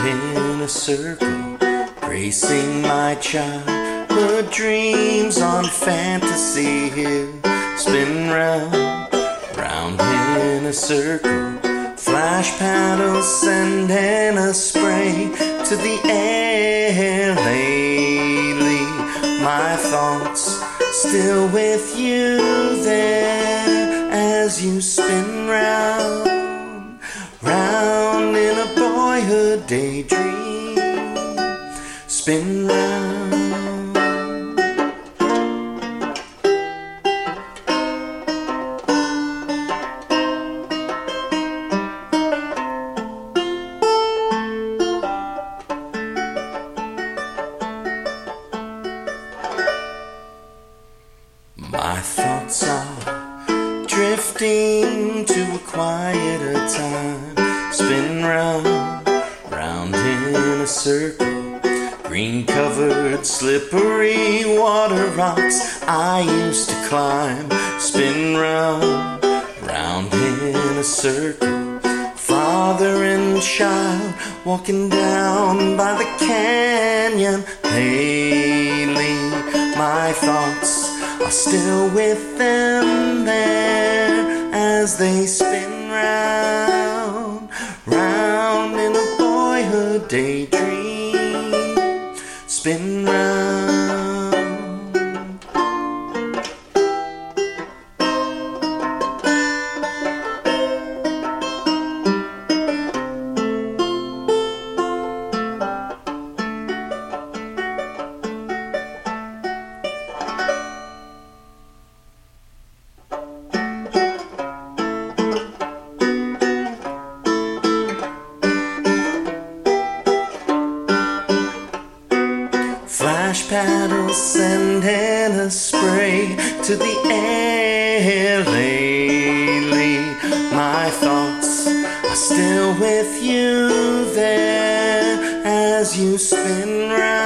in a circle, gracing my childhood dreams on Fantasy Hill. Spin round, round in a circle, flash paddles sending a spray to the air. Lately, my thoughts still with you there as you spin round, round in a boyhood daydream. Spin round. My thoughts are drifting to a quieter time. Spin round, round in a circle, green covered slippery water rocks I used to climb. Spin round, round in a circle, father and child walking down by the canyon. Lately, my thoughts are still with them there as they spin round, round in a boyhood daydream. Spin round. Flash paddles sending a spray to the air. Lately, my thoughts are still with you there as you spin round.